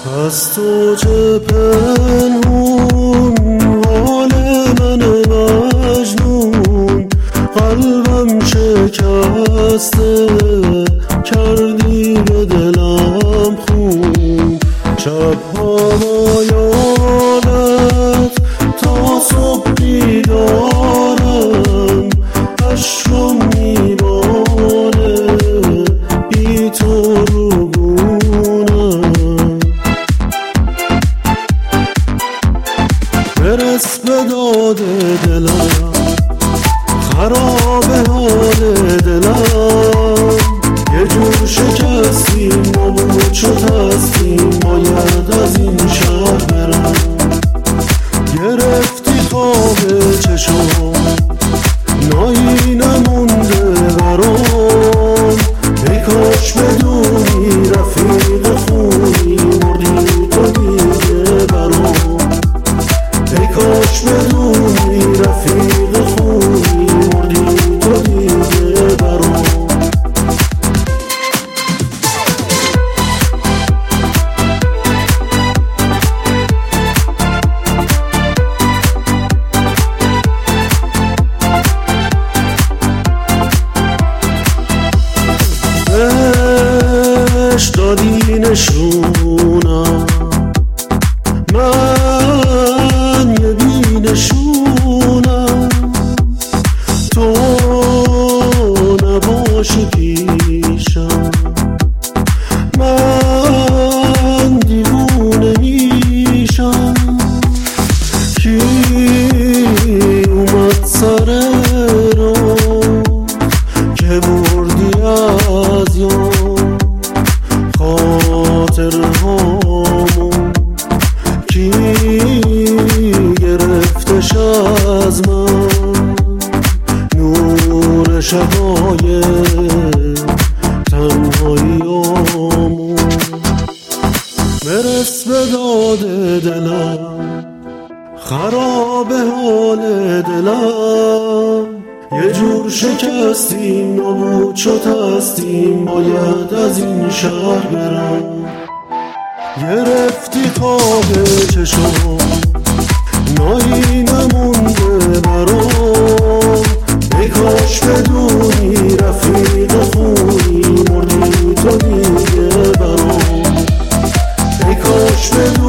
از تو چه پنهون حال من مجنون، قلبم شکسته کردی به دلم خون. شبها با یادت تا صبح بیدارم، اشکم میباره بی تو رو گونم. برس به داد دلم، خراب حال دلم، یه جور شکستیم نبود شد هستیم، باید از این شهر برم. گرفتی خواب چشم نایی نمونده برام، ای کاش بدونی رفیق خونی مردی تو دیگه برام. ای کاش بدونی رفیق خونی مردی تو دیگه برام. دادی نشونم من یه بی نشونم، تو نباشی پیشم من دیوونه میشم. کی اومد سر رو که بردی از یاد خاطرهامون، کی گرفتش از من نور شبای تنهاییامون. برس به داد دلم، خراب حال دلم، یه جور شکستیم نابود شد هستیم، باید از این شهر برم. گرفتی خواب چشم نایی نمونده برام، ای کاش بدونی رفیق خونی مردی تو دیگه برام. ای کاش بدونی